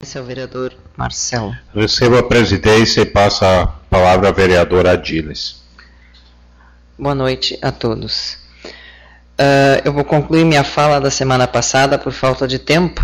presidência ao vereador Marcelo. Recebo a presidência e passo a palavra à vereadora Adiles. Boa noite a todos. Eu vou concluir minha fala da semana passada por falta de tempo.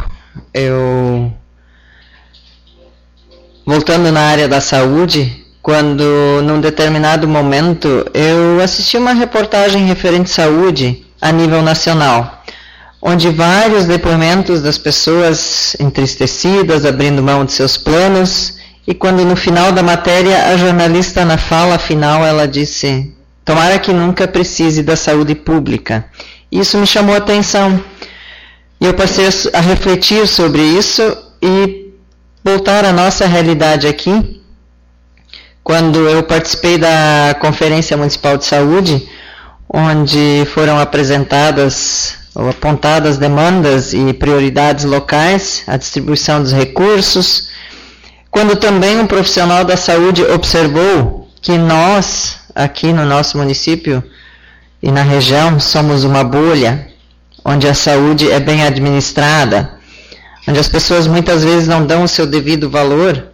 Voltando na área da saúde, quando num determinado momento eu assisti uma reportagem referente à saúde a nível nacional, onde vários depoimentos das pessoas entristecidas, abrindo mão de seus planos, e quando no final da matéria a jornalista na fala final ela disse: tomara que nunca precise da saúde pública. Isso me chamou a atenção e eu passei a refletir sobre isso e voltar à nossa realidade aqui. Quando eu participei da Conferência Municipal de Saúde, onde foram apresentadas ou apontadas demandas e prioridades locais, a distribuição dos recursos, quando também um profissional da saúde observou que nós, aqui no nosso município e na região, somos uma bolha, onde a saúde é bem administrada, onde as pessoas muitas vezes não dão o seu devido valor,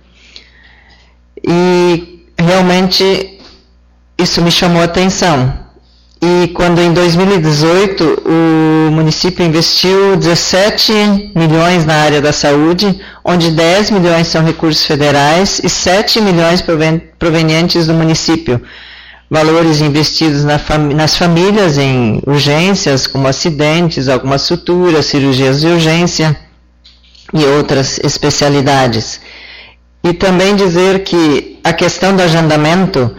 e realmente isso me chamou a atenção. E quando em 2018 o município investiu 17 milhões na área da saúde, onde 10 milhões são recursos federais e 7 milhões provenientes do município, valores investidos nas famílias em urgências, como acidentes, algumas suturas, cirurgias de urgência e outras especialidades. E também dizer que a questão do agendamento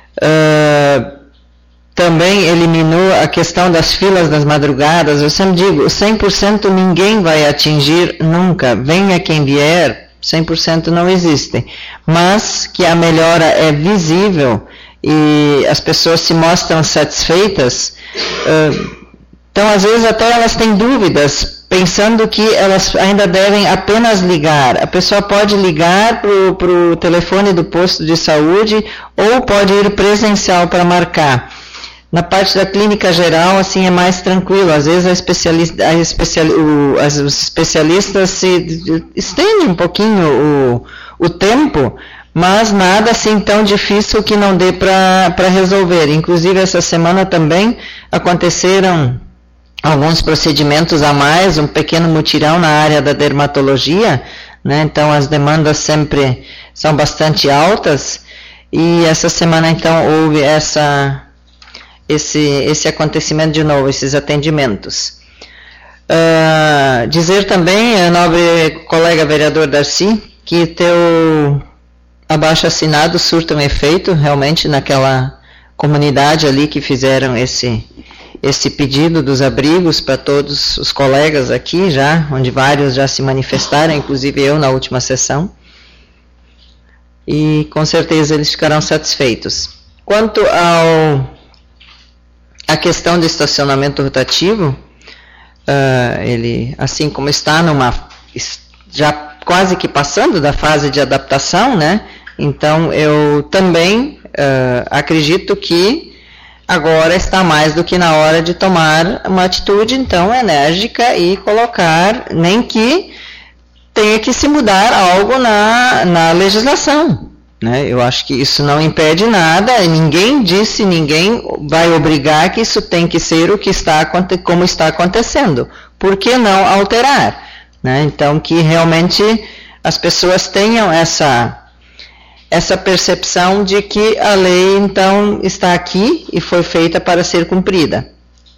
também eliminou a questão das filas das madrugadas. Eu sempre digo, 100% ninguém vai atingir nunca, venha quem vier, 100% não existe, mas que a melhora é visível e as pessoas se mostram satisfeitas. Então, às vezes, até elas têm dúvidas, pensando que elas ainda devem apenas ligar. A pessoa pode ligar para o telefone do posto de saúde ou pode ir presencial para marcar. Na parte da clínica geral, assim, é mais tranquilo. Às vezes, os especialistas se estendem um pouquinho o tempo, mas nada assim tão difícil que não dê para resolver. Inclusive, essa semana também aconteceram alguns procedimentos a mais, um pequeno mutirão na área da dermatologia, né? Então as demandas sempre são bastante altas, e essa semana então houve esse acontecimento de novo, esses atendimentos. Dizer também, nobre colega vereador Darcy, que teu abaixo-assinado surta um efeito realmente naquela comunidade ali que fizeram esse pedido dos abrigos para todos os colegas aqui já, onde vários já se manifestaram, inclusive eu na última sessão, e com certeza eles ficarão satisfeitos. Quanto à questão do estacionamento rotativo, ele, assim como está já quase que passando da fase de adaptação, né? Então eu também acredito que agora está mais do que na hora de tomar uma atitude, então, enérgica e colocar, nem que tenha que se mudar algo na legislação, né? Eu acho que isso não impede nada, ninguém vai obrigar que isso tem que ser como está acontecendo. Por que não alterar? Né? Então, que realmente as pessoas tenham essa percepção de que a lei, então, está aqui e foi feita para ser cumprida.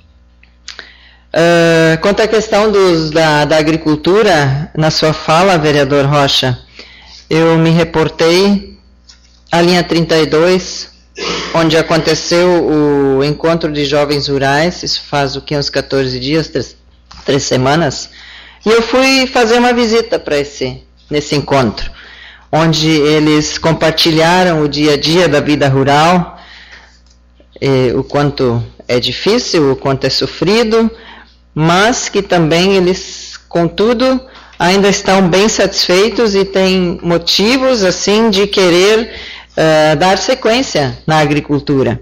Quanto à questão da agricultura, na sua fala, vereador Rocha, eu me reportei à linha 32, onde aconteceu o encontro de jovens rurais, isso faz uns 14 dias, 3 semanas, e eu fui fazer uma visita nesse encontro, onde eles compartilharam o dia a dia da vida rural, o quanto é difícil, o quanto é sofrido, mas que também eles, contudo, ainda estão bem satisfeitos e têm motivos, assim, de querer dar sequência na agricultura.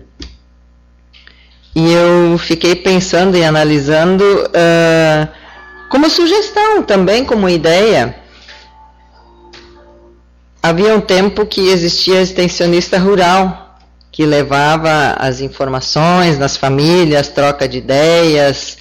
E eu fiquei pensando e analisando como sugestão, também como ideia, havia um tempo que existia extensionista rural, que levava as informações nas famílias, troca de ideias,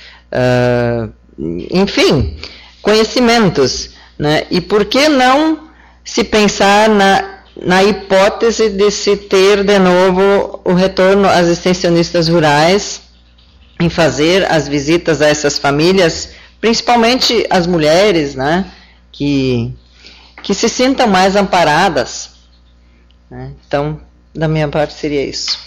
enfim, conhecimentos, né? E por que não se pensar na hipótese de se ter de novo o retorno às extensionistas rurais, em fazer as visitas a essas famílias, principalmente as mulheres, né? Que se sintam mais amparadas, né? Então, da minha parte seria isso.